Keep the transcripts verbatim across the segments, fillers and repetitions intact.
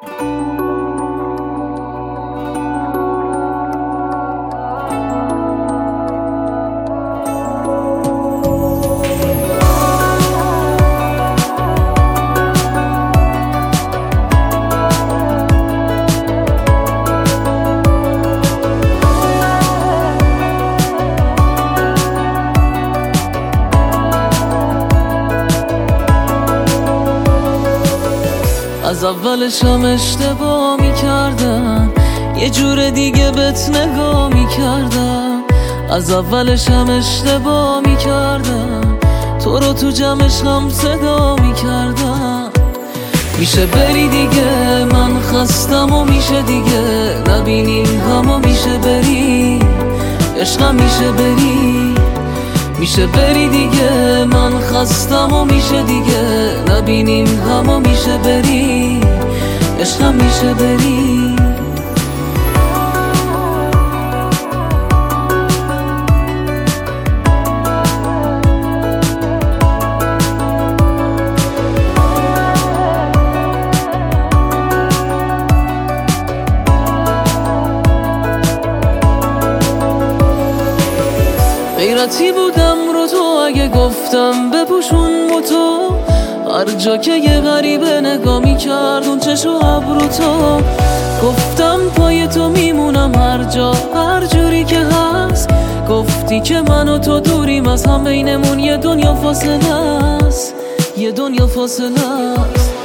از اولش هم اشتباه میکردم، یه جور دیگه بهت نگاه میکردم. از اولش هم اشتباه میکردم، تو رو تو جمعش هم صدا میکردم. میشه بری دیگه، من خستم و میشه دیگه نبینیم همو. میشه بری عشقم، میشه بری میشه بری دیگه، من خستم و میشه دیگه نبینیم همو. میشه بری عشقم، میشه بری. غیرتی بودم رو تو اگه گفتم بپوشون با تو، هر جا که یه غریبه نگاه میکرد اون چشم و ابرو تو. گفتم پای تو میمونم هر جا هر جوری که هست. گفتی که من و تو دوریم از هم، بینمون یه دنیا فاصله است، یه دنیا فاصله است.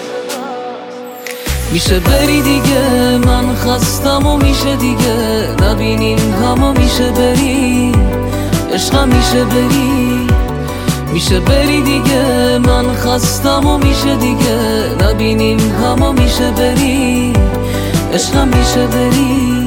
میشه بری دیگه، من خستم و میشه دیگه نبینیم همو. میشه بری عشقم، میشه بری میشه بری دیگه، من خستم و میشه دیگه نبینیم همو. میشه بری عشقم، میشه بری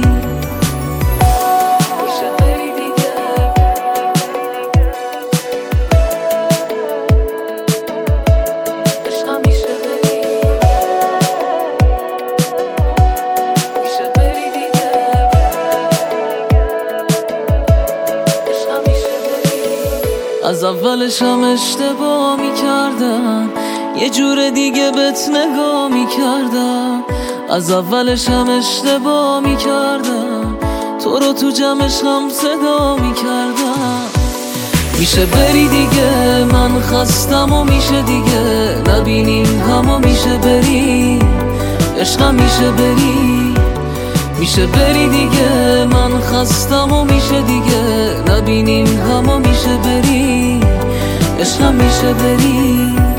از اولش هم اشتباه میکردم، یه جور دیگه بهت نگاه میکردم. از اولش هم اشتباه میکردم، تو رو تو جمعش هم صدا میکردم. میشه بری دیگه، من خستم و میشه دیگه نبینیم همو. میشه بری عشقم، میشه بری میشه بری دیگه، من خستم و میشه دیگه نبینیم همو. میشه بری عشقم، میشه بری